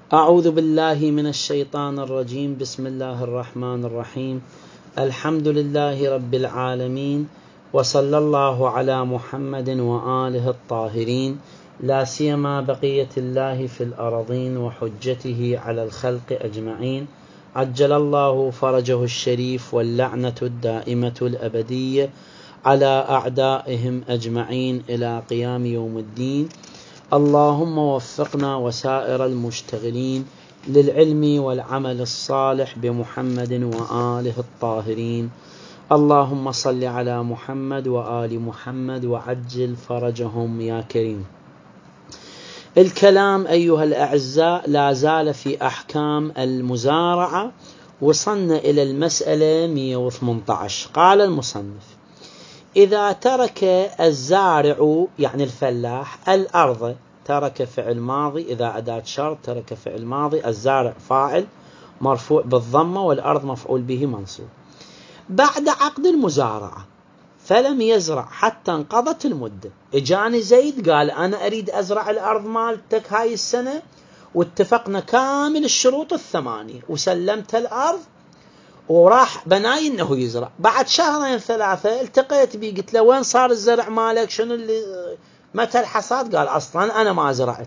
أعوذ بالله من الشيطان الرجيم. بسم الله الرحمن الرحيم. الحمد لله رب العالمين، وصلى الله على محمد وآله الطاهرين، لا سيما بقية الله في الأرضين وحجته على الخلق أجمعين، عجل الله فرجه الشريف، واللعنة الدائمة الأبدية على أعدائهم أجمعين إلى قيام يوم الدين. اللهم وفقنا وسائر المشتغلين للعلم والعمل الصالح بمحمد وآله الطاهرين. اللهم صل على محمد وآل محمد وعجل فرجهم يا كريم. الكلام أيها الأعزاء لا زال في أحكام المزارعة. وصلنا إلى المسألة 118. قال المصنف: إذا ترك الزارع يعني الفلاح الأرض، ترك فعل ماضي، إذا أداة شرط، ترك فعل ماضي، الزارع فاعل مرفوع بالضمة، والأرض مفعول به منصوب، بعد عقد المزارعة فلم يزرع حتى انقضت المدة. إجاني زيد قال أنا أريد أزرع الأرض مالتك هاي السنة، واتفقنا كامل الشروط 8 وسلمت الأرض، وراح بناي انه يزرع. بعد 2-3 التقيت بيه، قلت له وين صار الزرع مالك؟ شنو اللي متى الحصاد؟ قال اصلا انا ما زرعت.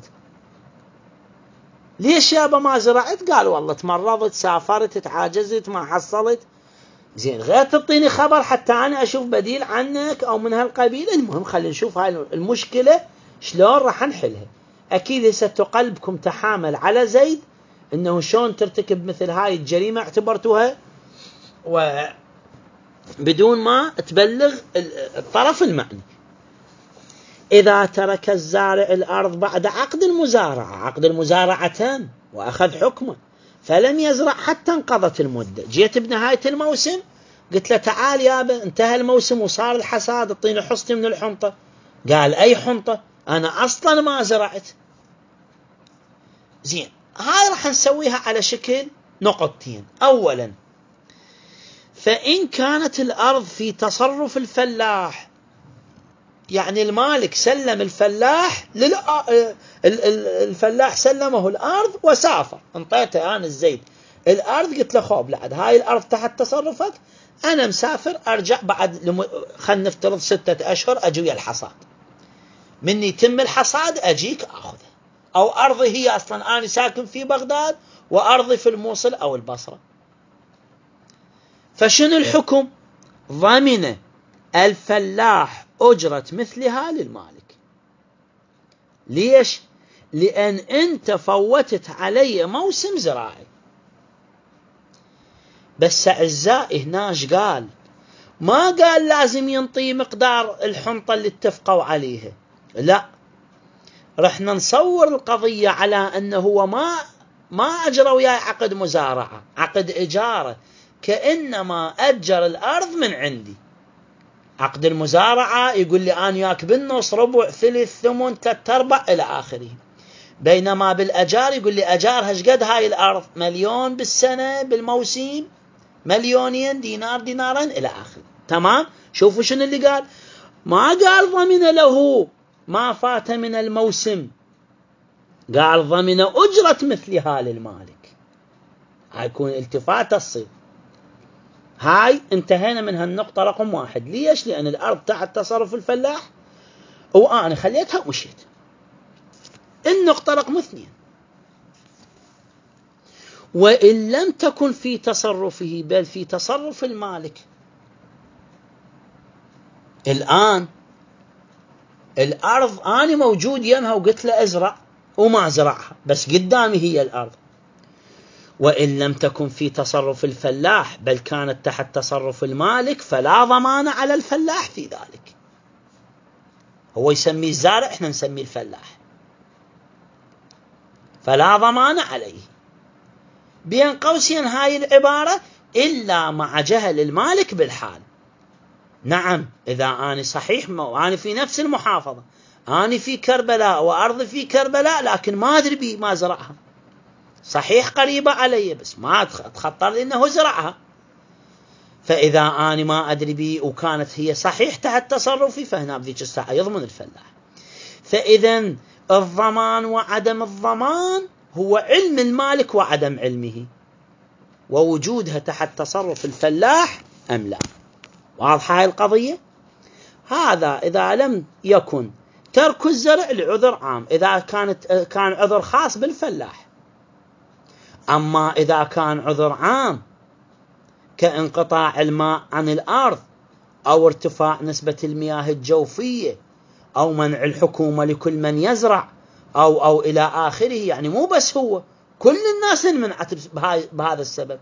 ليش يابا ما زرعت؟ قال والله تمرضت، سافرت، تعاجزت، ما حصلت. زين، غير تعطيني خبر حتى انا اشوف بديل عنك او من هالقبيل. المهم خلينا نشوف هاي المشكله شلون راح نحلها. اكيد ستقلبكم تحامل على زيد انه شلون ترتكب مثل هاي الجريمه، اعتبرتوها وبدون ما تبلغ الطرف المعني. إذا ترك الزارع الأرض بعد عقد المزارعة، عقد المزارعة تم وأخذ حكمه، فلم يزرع حتى انقضت المدة. جيت بنهاية الموسم قلت له تعال يابا انتهى الموسم وصار الحصاد، اعطيني حصتي من الحنطة. قال أي حنطة؟ أنا أصلا ما زرعت. زين، هاي راح نسويها على شكل نقطتين. أولا، فإن كانت الأرض في تصرف الفلاح، يعني المالك سلم الفلاح الفلاح سلمه الأرض وسافر، انطيته أنا الزيد الأرض، قلت له خوب لعد هاي الأرض تحت تصرفك، أنا مسافر أرجع بعد خلنا نفترض 6 أشهر أجي ويا الحصاد، من يتم الحصاد أجيك أخذه. أو أرضي هي أصلا أنا ساكن في بغداد وأرضي في الموصل أو البصرة. فشنو الحكم؟ ضمن الفلاح أجرة مثلها للمالك. ليش؟ لأن أنت فوتت علي موسم زراعي. بس أعزائي هناش قال، ما قال لازم ينطي مقدار الحنطة اللي اتفقوا عليها، لا، رحنا نصور القضية على أنه هو ما أجرى وياي عقد مزارعة، عقد إجارة، كأنما أجر الأرض من عندي. عقد المزارعة يقول لي أنا ياك بالنص، ربع، ثلث، ثمن، 3/4 إلى آخره. بينما بالأجار يقول لي أجارها شقد هاي الأرض؟ 1,000,000 بالسنة، بالموسم 2,000,000 دينار، دينارين إلى آخره. تمام؟ شوفوا شنو اللي قال. ما قال ضمن له ما فات من الموسم، قال ضمن أجرة مثلها للمالك. هاي يكون التفات الصيغ. هاي انتهينا من هالنقطة رقم 1. ليش؟ لأن الأرض تحت تصرف الفلاح وأنا خليتها ومشيت. النقطة رقم 2: وإن لم تكن في تصرفه بل في تصرف المالك. الآن الأرض أنا موجود يمها وقلت له أزرع وما زرعها، بس قدامي هي الأرض. وإن لم تكن في تصرف الفلاح بل كانت تحت تصرف المالك، فلا ضمان على الفلاح في ذلك. هو يسميه الزارع، احنا نسميه الفلاح، فلا ضمان عليه. بين قوسين هاي العبارة إلا مع جهل المالك بالحال. نعم، إذا أنا صحيح وأنا في نفس المحافظة، أنا في كربلاء وأرضي في كربلاء، لكن ما أدري بي ما زرعها، صحيح قريبة علي بس ما تخطر لي أنه زرعها. فإذا أنا ما أدري بي وكانت هي صحيح تحت تصرفي، فهنا بذيك الساعة يضمن الفلاح. فإذا الضمان وعدم الضمان هو علم المالك وعدم علمه، ووجودها تحت تصرف الفلاح أم لا. واضحة هاي القضية؟ هذا إذا لم يكن ترك الزرع لعذر عام، إذا كان عذر خاص بالفلاح. أما إذا كان عذر عام كانقطاع الماء عن الأرض، أو ارتفاع نسبة المياه الجوفية، أو منع الحكومة لكل من يزرع، أو إلى آخره، يعني مو بس هو، كل الناس منعت بهذا السبب.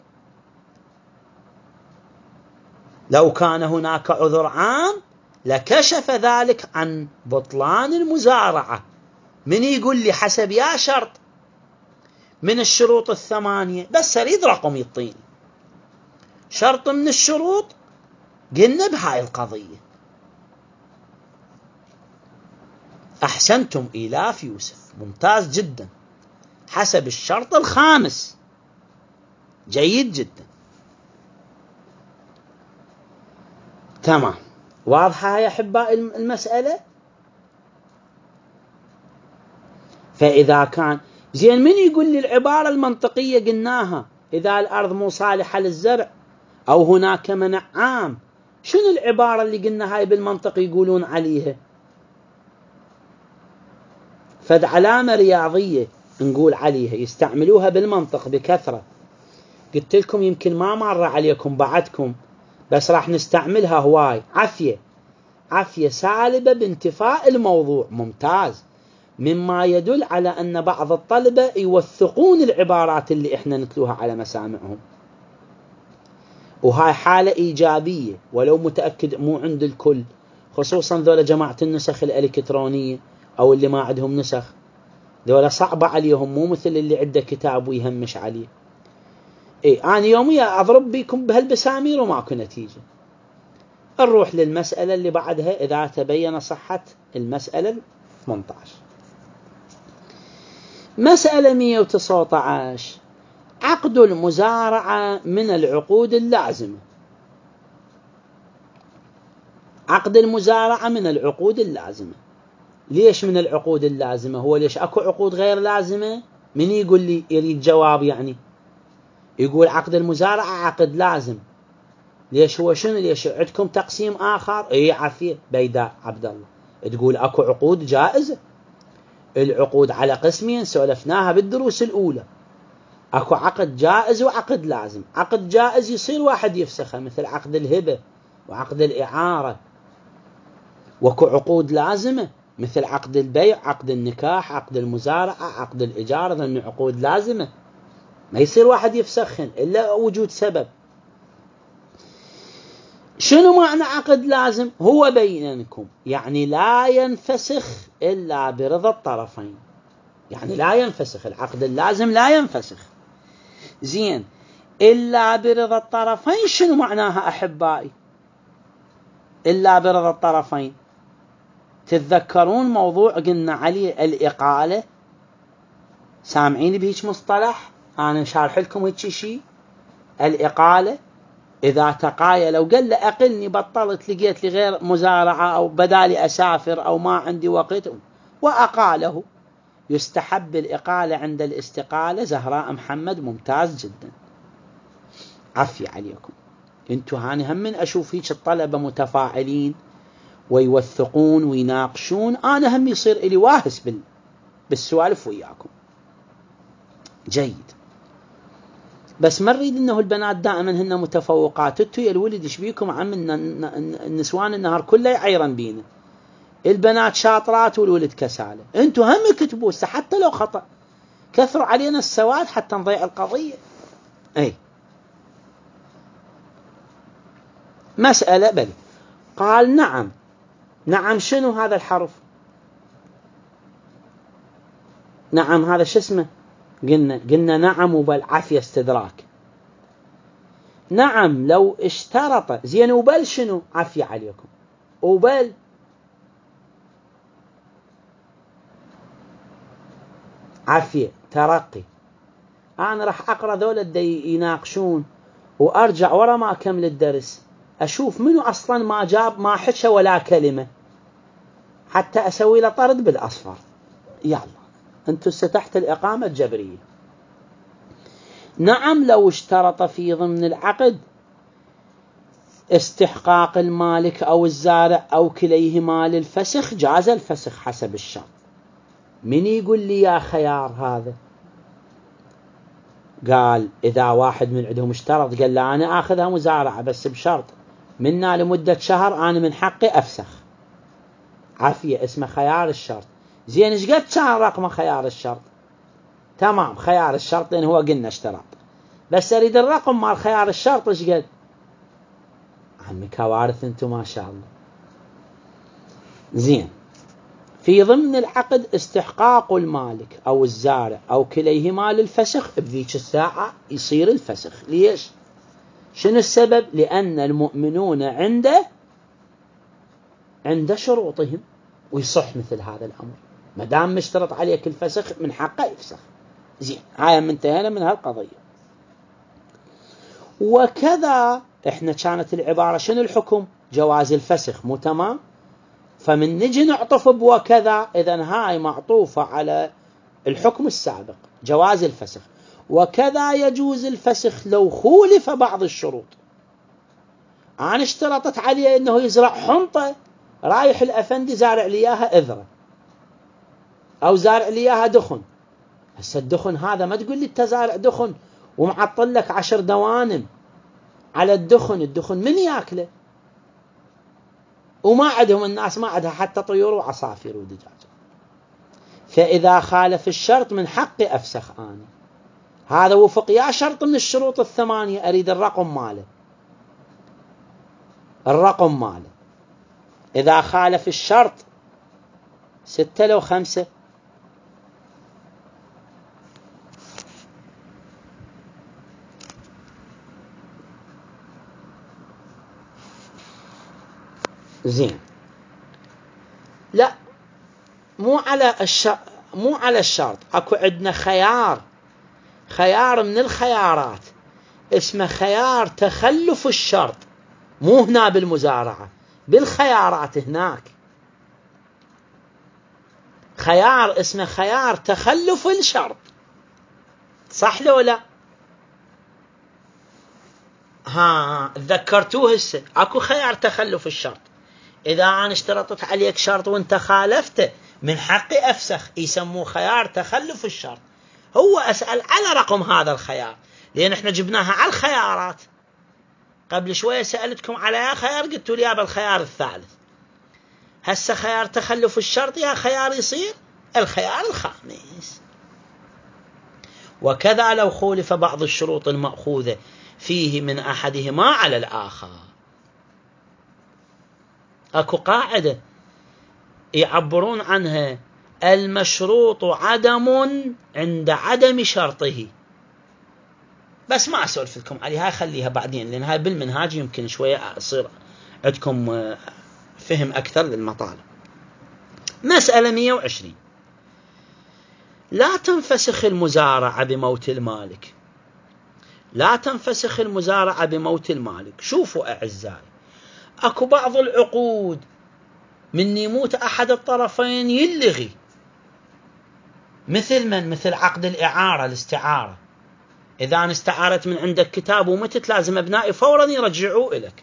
لو كان هناك عذر عام لكشف ذلك عن بطلان المزارعة. من يقول لي حسب يا شرط من الشروط 8، بس أريد رقم يعطيني شرط من الشروط قلنا بهاي القضية. أحسنتم إيلاف يوسف، ممتاز جدا، حسب الشرط 5، جيد جدا، تمام. واضحة يا أحباء المسألة؟ فإذا كان زين، من يقول لي العبارة المنطقية قلناها إذا الأرض مو صالحة للزرع أو هناك منع عام، شنو العبارة اللي قلنا هاي بالمنطق يقولون عليها؟ فد علامة رياضية نقول عليها، يستعملوها بالمنطق بكثرة. قلت لكم يمكن ما مر عليكم بعدكم، بس راح نستعملها هواي. عفية سالبة بانتفاء الموضوع، ممتاز، مما يدل على أن بعض الطلبة يوثقون العبارات اللي إحنا نتلوها على مسامعهم، وهاي حالة إيجابية، ولو متأكد مو عند الكل، خصوصا ذولا جماعة النسخ الإلكترونية أو اللي ما عندهم نسخ، ذولا صعبة عليهم، مو مثل اللي عنده كتاب ويهمش عليه. أنا يوميا أضرب بكم بهالبسامير وماكو نتيجة. نروح للمسألة اللي بعدها إذا تبين صحة المسألة 18. مسألة 119، عقد المزارعة من العقود اللازمة. عقد المزارعة من العقود اللازمة. ليش من العقود اللازمة؟ هو ليش أكو عقود غير لازمة؟ من يقول لي يريد جواب؟ يعني يقول عقد المزارعة عقد لازم، ليش هو شنو؟ ليش عندكم تقسيم آخر؟ عافية بيداء عبد الله تقول أكو عقود جائزة. العقود على قسمين سولفناها بالدروس الأولى، أكو عقد جائز وعقد لازم. عقد جائز يصير واحد يفسخه، مثل عقد الهبة وعقد الإعارة. وكو عقود لازمة مثل عقد البيع، عقد النكاح، عقد المزارعة، عقد الإجارة، ذن عقود لازمة ما يصير واحد يفسخن إلا وجود سبب. شنو معنى عقد لازم؟ هو بينكم يعني لا ينفسخ إلا برضا الطرفين، يعني لا ينفسخ العقد اللازم، لا ينفسخ. زين، إلا برضا الطرفين شنو معناها أحبائي؟ إلا برضا الطرفين، تتذكرون موضوع قلنا عليه الإقالة؟ سامعين بهيج مصطلح؟ أنا شارح لكم هيك شيء. الإقالة إذا تقايل وقال له أقلني، بطلت، لقيت لي غير مزارعة، أو بدالي أسافر، أو ما عندي وقت، وأقاله، يستحب الإقالة عند الاستقالة. زهراء محمد ممتاز جدا، عفي عليكم. انتو هاني هم من أشوف هيك الطلبة متفاعلين ويوثقون ويناقشون، أنا هم يصير إلي واهس بالسوالف وياكم. جيد، بس ما نريد انه البنات دائما هن متفوقات. انتو يا الولد ايش بيكم عم النسوان النهار كله يعيرن بينا، البنات شاطرات والولد كسالة. انتو هم كتبوا حتى لو خطأ، كثروا علينا السواد حتى نضيع القضية. مسألة بل قال نعم. نعم شنو هذا الحرف؟ نعم هذا شو اسمه؟ قلنا نعم وبل، عافية استدراك. نعم لو اشترط. زين وبل شنو؟ عافية عليكم. وبل عافية ترقي. أنا راح أقرأ ذولا اللي يناقشون وأرجع ورا ما أكمل الدرس أشوف منو أصلا ما جاب ما حشى ولا كلمة، حتى أسوي له طرد بالأصفر. يلا أنتم تحت الإقامة الجبرية. نعم لو اشترط في ضمن العقد استحقاق المالك أو الزارع أو كليهما للفسخ جاز الفسخ حسب الشرط. من يقول لي يا خيار هذا؟ قال إذا واحد من عندهم اشترط قال لا أنا آخذها مزارعة بس بشرط منا لمدة شهر أنا من حقي أفسخ، عافية، اسمه خيار الشرط. زين ايش قد كان رقم خيار الشرط؟ تمام خيار الشرط لأن هو قلنا اشترط، بس أريد الرقم مال خيار الشرط ايش قد؟ عمي كوارث انتم ما شاء الله. زين في ضمن العقد استحقاق المالك أو الزارع أو كليهما للفسخ، بذيك الساعة يصير الفسخ. ليش؟ شنو السبب؟ لأن المؤمنون عند شروطهم، ويصح مثل هذا الأمر ما دام مشترط عليك الفسخ من حقه يفسخ. زين هاي انتهينا من هالقضية. وكذا احنا كانت العبارة شنو الحكم؟ جواز الفسخ، مو تمام؟ فمن نجي نعطف بوكذا إذن هاي معطوفة على الحكم السابق جواز الفسخ. وكذا يجوز الفسخ لو خولف بعض الشروط. أنا اشترطت عليه أنه يزرع حنطة، رايح الأفندي زارع لياها إذرة أو زارع لياها دخن. هسه الدخن هذا ما تقول لي التزارع دخن ومعطل لك 10 دوانم على الدخن من ياكله؟ وما عندهم الناس ما عندها حتى طيور وعصافير ودجاج. فإذا خالف الشرط من حقي أفسخ أنا. هذا وفق يا شرط من الشروط 8 أريد الرقم ماله. إذا خالف الشرط 6 لو 5. زين لا مو على الشرط. اكو عندنا خيار من الخيارات اسمه خيار تخلف الشرط، مو هنا بالمزارعة، بالخيارات هناك خيار اسمه خيار تخلف الشرط، صح لو لا؟ ذكرتوه هسه. اكو خيار تخلف الشرط، اذا انا اشترطت عليك شرط وانت خالفته من حقي افسخ، يسموه خيار تخلف الشرط. هو اسأل على رقم هذا الخيار لان احنا جبناها على الخيارات. قبل شوية سألتكم على خيار قلتوا لي بالخيار الثالث. هسه خيار تخلف الشرط يا خيار يصير الخيار الخامس. وكذا لو خولف بعض الشروط المأخوذة فيه من أحدهما على الآخر. أكو قاعدة يعبرون عنها المشروط عدم عند عدم شرطه، بس ما أسولف لكم عليها، خليها بعدين لأن هاي بالمنهاج يمكن شوية أصير عندكم فهم أكثر للمطالب. مسألة 120. لا تنفسخ المزارعة بموت المالك. لا تنفسخ المزارعة بموت المالك. شوفوا أعزائي، أكو بعض العقود من يموت أحد الطرفين يلغي، مثل عقد الإعارة الاستعارة. إذا أنا استعارت من عندك كتاب ومتت لازم أبنائي فورا يرجعوه إليك.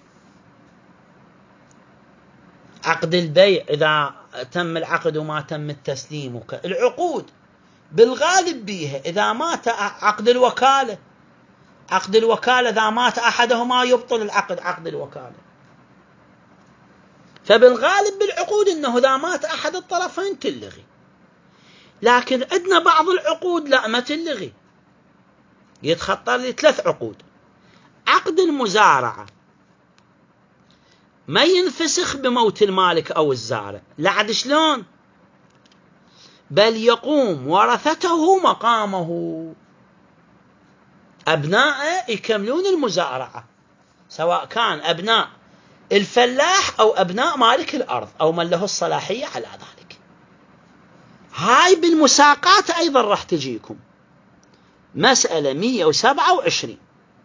عقد البيع إذا تم العقد وما تم التسليم العقود بالغالب بيها إذا مات. عقد الوكالة إذا مات أحدهما يبطل العقد، عقد الوكالة. فبالغالب بالعقود إنه إذا مات أحد الطرفين تلغي، لكن عندنا بعض العقود لا ما تلغي. يتخطر لي 3 عقود. عقد المزارعة ما ينفسخ بموت المالك أو الزارع، لا عاد شلون، بل يقوم ورثته مقامه، أبناء يكملون المزارعة، سواء كان أبناء الفلاح أو أبناء مالك الأرض أو من له الصلاحية على ذلك. هاي بالمساقات أيضا راح تجيكم مسألة 127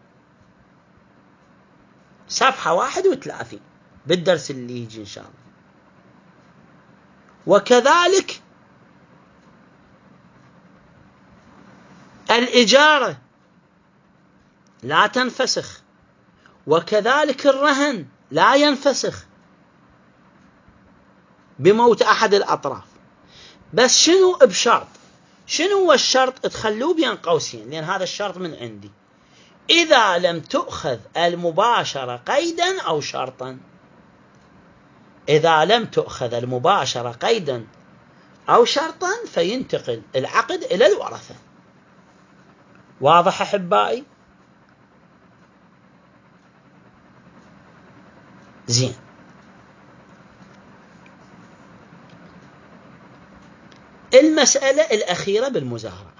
صفحة 31 بالدرس اللي يجي إن شاء الله. وكذلك الإجارة لا تنفسخ، وكذلك الرهن لا ينفسخ بموت أحد الأطراف. بس شنو بشرط؟ شنو هو الشرط؟ تخلوه بين قوسين لأن هذا الشرط من عندي. إذا لم تؤخذ المباشرة قيدا أو شرطا، إذا لم تؤخذ المباشرة قيدا أو شرطا فينتقل العقد إلى الورثة. واضح أحبائي؟ زين. المسألة الأخيرة بالمزارعة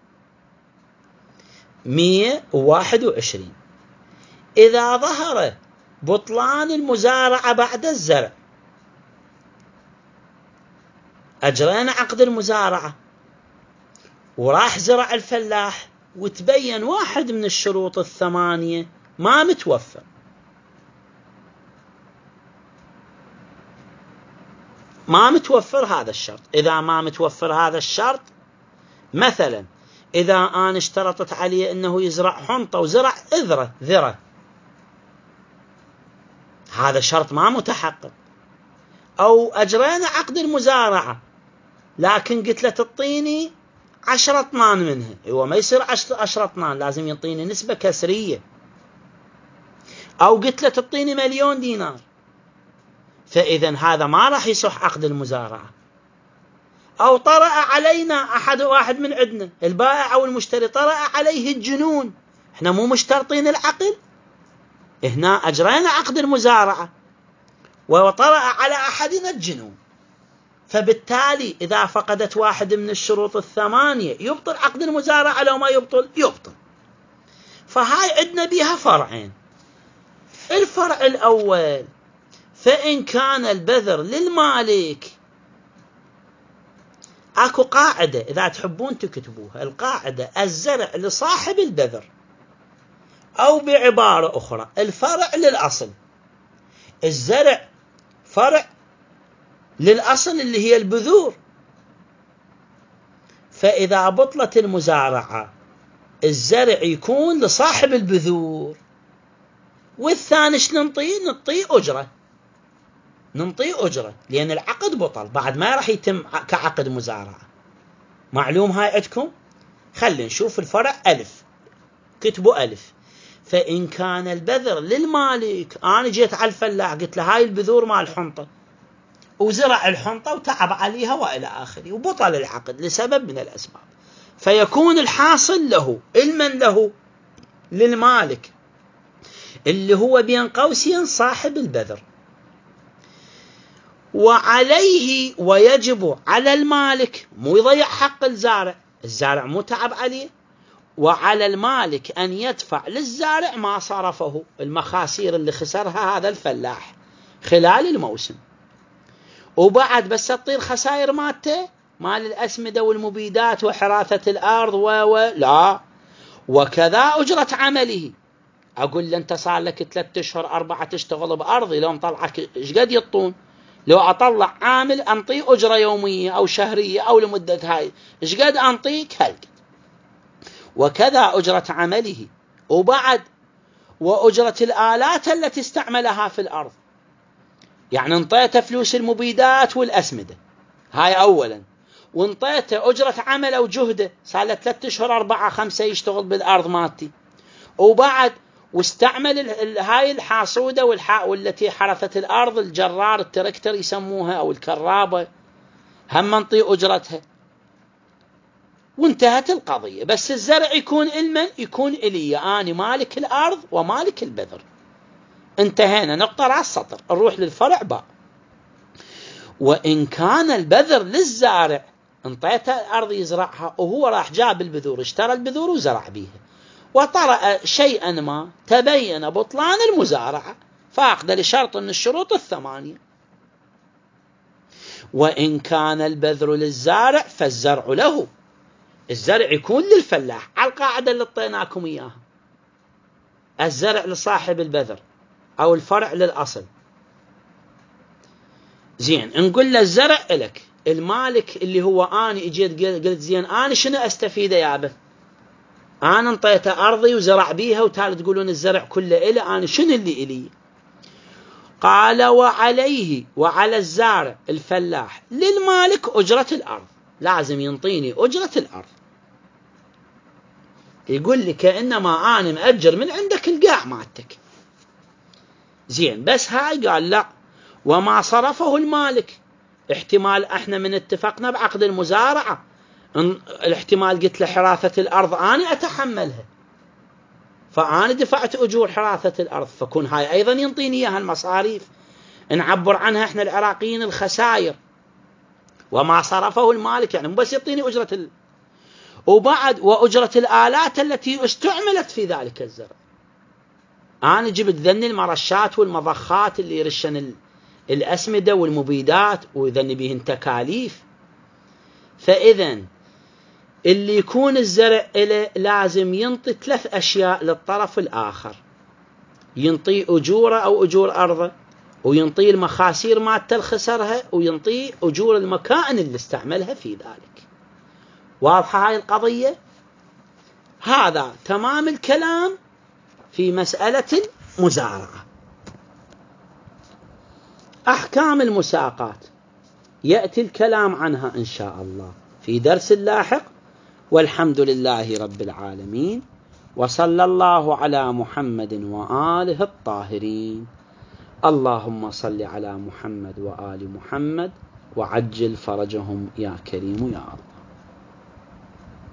121. إذا ظهر بطلان المزارعة بعد الزرع، أجرينا عقد المزارعة وراح زرع الفلاح وتبين واحد من الشروط الثمانية ما متوفر، ما متوفر هذا الشرط. إذا ما متوفر هذا الشرط، مثلا إذا أنا اشترطت عليه أنه يزرع حنطة وزرع ذرة، هذا شرط ما متحقق. أو أجرينا عقد المزارعة لكن قلت له تعطيني 10 أطنان منها، هو ما يصير 10 أطنان، لازم يعطيني نسبة كسرية. أو قلت له تعطيني 1,000,000 دينار، فإذا هذا ما راح يصح عقد المزارعة. أو طرأ علينا واحد من عندنا، البائع أو المشتري طرأ عليه الجنون، احنا مو مشترطين العقد، هنا أجرينا عقد المزارعة وطرأ على أحدنا الجنون، فبالتالي إذا فقدت واحد من الشروط الثمانية يبطل عقد المزارعة. لو ما يبطل فهاي عندنا بها فرعين. الفرع الأول، فإن كان البذر للمالك، اكو قاعدة إذا تحبون تكتبوها، القاعدة الزرع لصاحب البذر، أو بعبارة أخرى الفرع للأصل. الزرع فرع للأصل اللي هي البذور، فإذا بطلت المزارعة الزرع يكون لصاحب البذور، والثاني نعطيه أجرة، لأن العقد بطل بعد ما راح يتم كعقد مزارعة. معلوم هاي عندكم؟ خلينا نشوف الفرع ألف، كتبوا ألف. فإن كان البذر للمالك، أنا جيت على الفلاح قلت له هاي البذور مال الحنطة، وزرع الحنطة وتعب عليها وإلى آخره، وبطل العقد لسبب من الأسباب، فيكون الحاصل له المن له للمالك اللي هو بين قوسين صاحب البذر، وعليه ويجب على المالك مو يضيع حق الزارع مو تعب عليه، وعلى المالك أن يدفع للزارع ما صرفه، المخاسير اللي خسرها هذا الفلاح خلال الموسم. وبعد بس تطير خسائر مالته مال الأسمدة والمبيدات وحراثة الأرض لا، وكذا أجرة عمله. أقول له أنت صار لك 3 أشهر 4 تشتغل بأرضي، لو مطلعك إيش قد يطون؟ لو أطلع عامل أنطيه أجرة يومية أو شهرية أو لمدة هاي إيش قد أنطيك هلقد. وكذا أجرة عمله، وبعد وأجرة الآلات التي استعملها في الأرض، يعني انطيته فلوس المبيدات والأسمدة هاي أولا، وانطيته أجرة عمله وجهده، صار له 3 أشهر 4 5 يشتغل بالأرض مالتي، وبعد واستعمل هاي الحاصودة والتي حرثت الأرض، الجرار التركتر يسموها أو الكرابة، هم منطي أجرتها، وانتهت القضية. بس الزرع يكون إلي أنا مالك الأرض ومالك البذر. انتهينا، نقطة على السطر، نروح للفرع باء. وإن كان البذر للزارع، انطيته الأرض يزرعها وهو راح جاب البذور، اشترى البذور وزرع بيها، وطرأ شيئا ما تبين بطلان المزارعة، فأخذ لشرط من الشروط الثمانية. وإن كان البذر للزارع فالزرع له، الزرع يكون للفلاح على القاعدة اللي اعطيناكم إياها، الزرع لصاحب البذر أو الفرع للأصل. زين، نقول له الزرع لك، المالك اللي هو أنا اجيت قلت زين أنا شنو أستفيد يا أبا؟ أنا انطيته أرضي وزرع بيها وتالي تقولون الزرع كله إلي، أنا شنو اللي إلي؟ قال وعليه وعلى الزارع الفلاح للمالك أجرة الأرض، لازم ينطيني أجرة الأرض. يقول لي كأنما أنا مأجر من عندك القاع مالتك. زين، بس هاي قال لا، وما صرفه المالك، احتمال احنا من اتفقنا بعقد المزارعة الاحتمال قلت له حراثة الأرض أنا أتحملها، فأنا دفعت أجور حراثة الأرض، فكون هاي أيضا ينطيني إياها المصاريف، نعبر عنها احنا العراقيين الخسائر. وما صرفه المالك يعني مو بس يعطيني أجرة وبعد وأجرة الآلات التي استعملت في ذلك الزرع. أنا جبت ذني المرشات والمضخات اللي يرشن الأسمدة والمبيدات وذني بهن تكاليف. فإذن اللي يكون الزرع إله لازم ينطي 3 أشياء للطرف الآخر، ينطي أجوره أو أجور أرضه، وينطي المخاسير ما تلخسرها، وينطي أجور المكان اللي استعملها في ذلك. واضحة هاي القضية؟ هذا تمام الكلام في مسألة المزارعة. أحكام المساقات يأتي الكلام عنها إن شاء الله في درس لاحق، والحمد لله رب العالمين، وصلى الله على محمد وآله الطاهرين. اللهم صل على محمد وآل محمد وعجل فرجهم يا كريم يا الله.